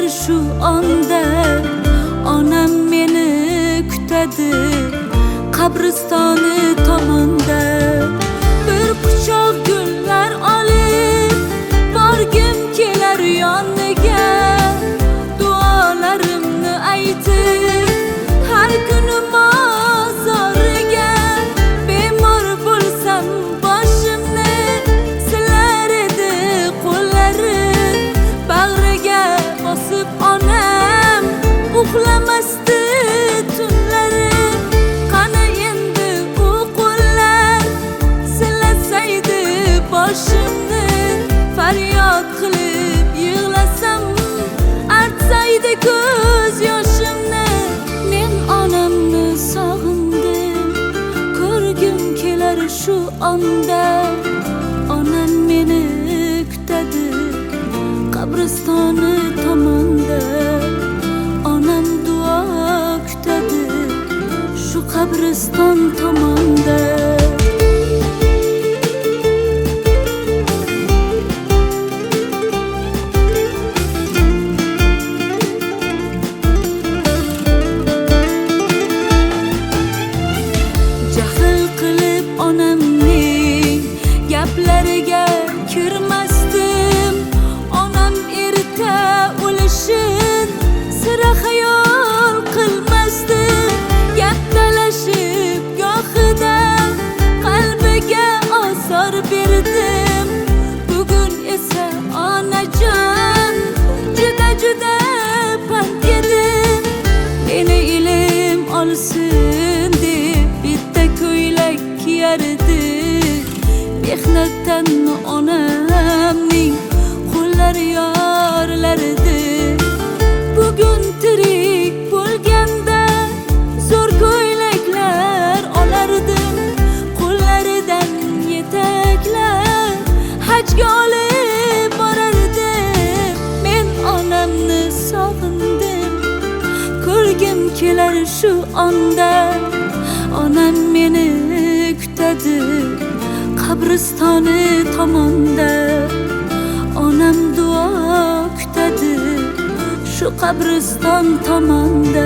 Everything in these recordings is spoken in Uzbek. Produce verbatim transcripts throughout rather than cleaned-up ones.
kelar shu onda, onam meni kutadi qabristoni tomonda. Bir quchoq gullar olib borgim kelar yoniga, duolarimni aytib har kuni mozoriga. Bemor bo'lsam boshimni silar edi qo'llari, bag'riga bosib onam uxlamasdi tunlari. Qani endi u qo'llar silasaydi boshimni, faryod qilib yig'lasam artsaydi ko'z yoshimni. Men onamni sog'indim, ko'rgim kelar shu onda, onam meni kutadi qabristoni tomonda. Onam duo kutadi shu qabriston tomonda. Jahl qilib onamning gaplariga kirmasdim. Onam erta o'lishin sira xayol qilmasdim. Gap talashib gohida qalbiga osor berdim. Bugun esa onajon juda juda pand yedim. Meni ilm olsin deb bitta ko'ylak kiyardi. Mehnatdan onamning qo'llari yorlardi. Bugun tirik bo'lganda zo'r ko'ylaklar olardim. Qo'llaridan yetaklab hajga olib borardim. Men onamni sog'indim, ko'rgim kelar shu onda, onam meni kutadi qabristoni tomonda. Onam duo kutadi shu qabriston tomonda.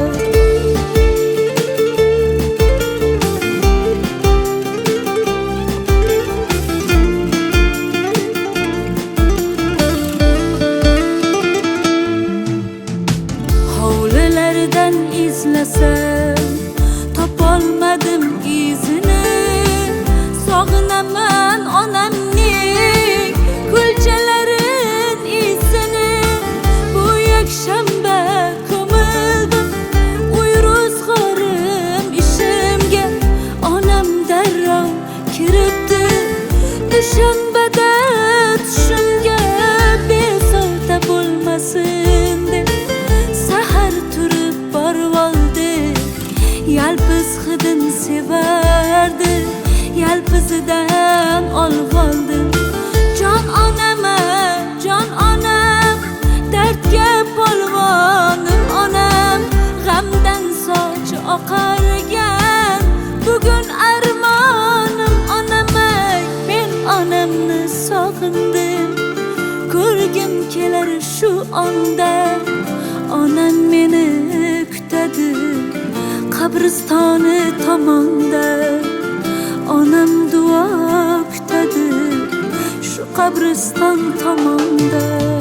Hovlilardan izlasam topolmadim izini. Sog'inaman onamning kulchalarin izini. Bu yakshanba ko'mildim uy ro'zg'orim ishimga. Onam darrov kiribdi dushanbada tushimga. Bezovta bo'lmasin deb sahar turib borvoldi. Yalpiz hidin sevardi, yalpizidan olg'oldim. Jon onama, jon onam, dardga polvonim onam. G'amdan sochi oqargan bugun armonim onamay. Men onamni sog'indim, ko'rgim kelar shu onda, onam meni kutadi qabristoni tomonda. Onam duo kutadi shu qabriston tomonda.